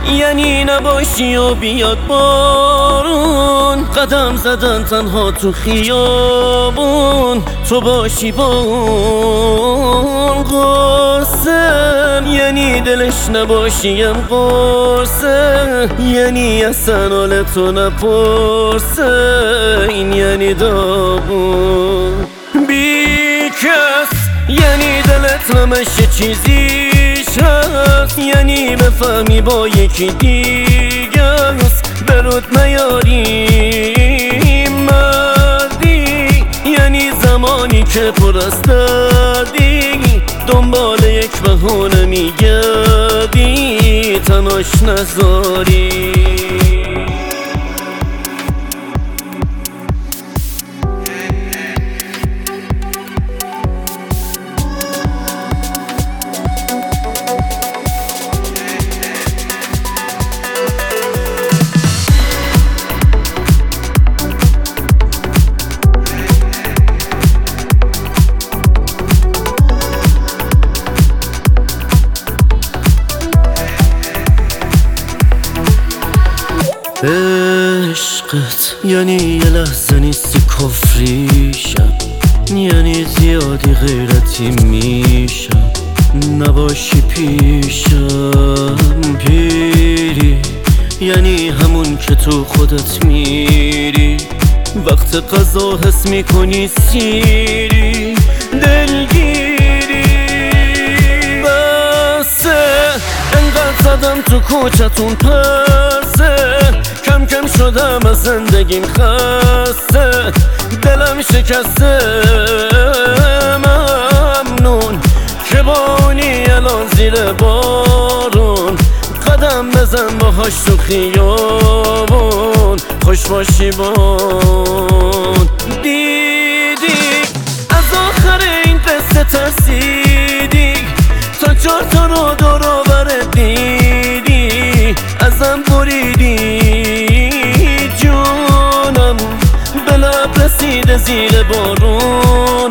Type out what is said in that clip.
یعنی نباشی و بیاد بارون، قدم زدن تنها تو خیابون، تو باشی با اون قرصه. یعنی دلش نباشیم قرصه، یعنی اصلا حال تو نپرسه. این یعنی داغون بی کس، یعنی دلت همش چیزیش هست، یعنی بفهمی با یکی دیگه است، برود نیاری مردی. یعنی زمانی که پر از دردی، دنبال یک بهونه میگردی، تناش نذاری. عشقت یعنی یه لحظه نیستی کفریشم، یعنی زیادی غیرتی میشم نباشی پیشم. پیری یعنی همون که تو خودت میری، وقت قضا حس میکنی سیری دلگیری. بسه انقدر زدم تو کوچتون پسه، کم کم شدم از زندگیم خسته، دلم شکسته. ممنون که با اونی الان زیر بارون، قدم بزن باهاش تو خیابون، خوش باشی بون. دیدی از آخر این قصه ترسیدی، تا 4 تا رو دور و برت دیدی، ازم بریدی جونم، به لب رسیده زیر بارون.